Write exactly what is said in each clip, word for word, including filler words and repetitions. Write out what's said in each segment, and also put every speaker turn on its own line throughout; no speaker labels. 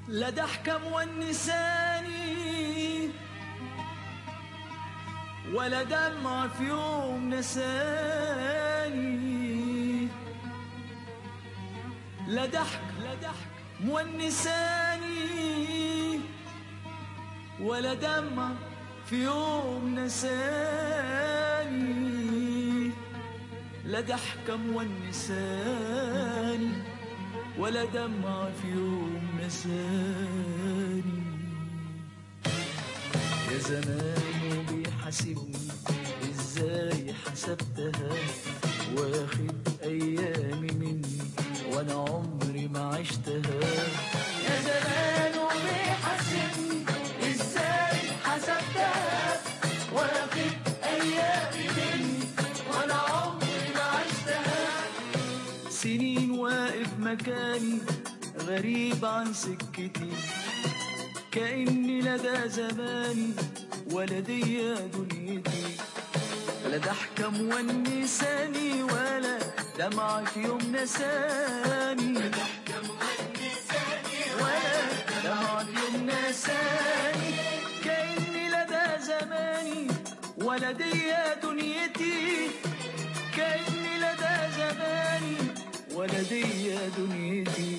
لا ضحكة مونساني ولا دمع في يوم نساني. لا ضحك لا ضحك مونساني ولا دمع في يوم نساني. لا ضحكة مونساني ولا دمع في يوم نساني. يا زمان بيحاسبني ازاي حسبتها، واخد ايامي مني وانا عمري ما عشتها.
يا زمان بيحاسبني ازاي حسبتها، واخد ايامي مني وانا عمري ما عشتها.
سنين واقف مكاني غريب عن سكتي، كأني لدى زماني ولا دي دنيتي. لا ضحكة مونساني ولا دمع في يوم نساني.
لا ضحكة مونساني
ولا دمع في يوم نساني. كأني لدى زماني ولا دي دنيتي. كأني لدى زماني ولا دي دنيتي.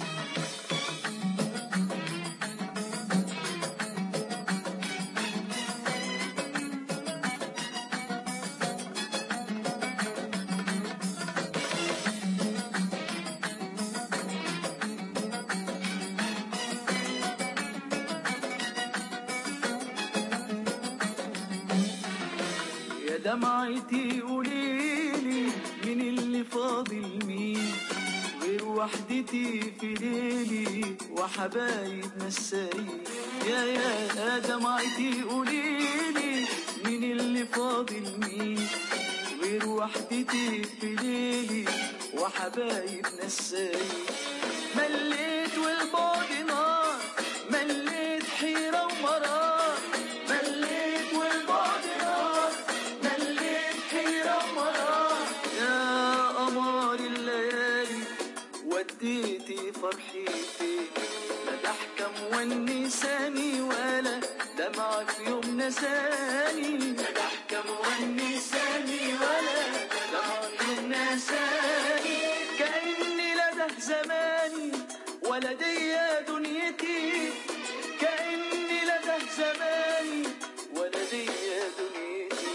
يا دمعتي قوليلي من اللي فاضل مين غير وحدتي في ليلي وحبايب نسايين. يا يا دمعتي قوليلي من اللي فاضل مين غير وحدتي في ليلي وحبايب نسايين. مليت والبعد نار، مليت حيرة ومرار.
مليت والبعد نار، مليت حيرة ومرار.
يا قمر الليالي وديتي فرحي فين. لا ضحكة مونساني ولا دمع في يوم نساني.
لا ضحكة مونساني ولا
دمع في يوم نساني. كأني لدى زماني ولا دي دنيتي. كأني لدى زماني ولا دي دنيتي.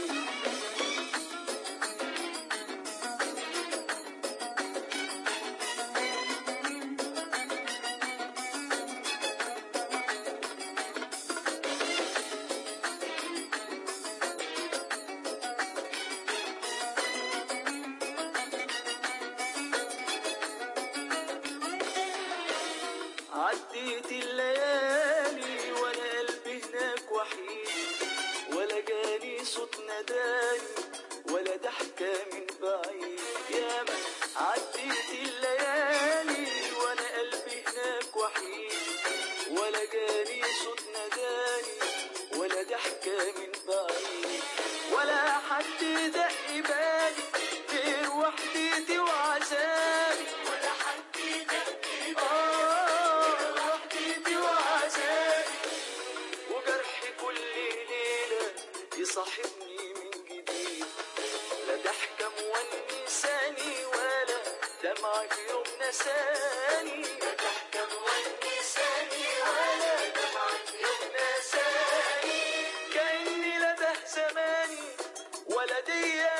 عديت الليالي وانا قلبي هناك وحيد، ولا جاني صوت نداني ولا ضحكة من بعيد. يا من عديت الليالي وانا قلبي هناك وحيد، ولا جاني صوت نداني ولا ضحكة من بعيد. ولا حد دق بالي غير وحدتي وعذابي.
ولا حد دق بالي
وحدتي وعذابي. وجرحي كل ليلة يصاحبني من جديد. لا ضحكة مونساني ولا دمع في يوم نساني.
لا ضحكة مونساني ولا دمع في يوم نساني.
كأني لدى زماني ولا دي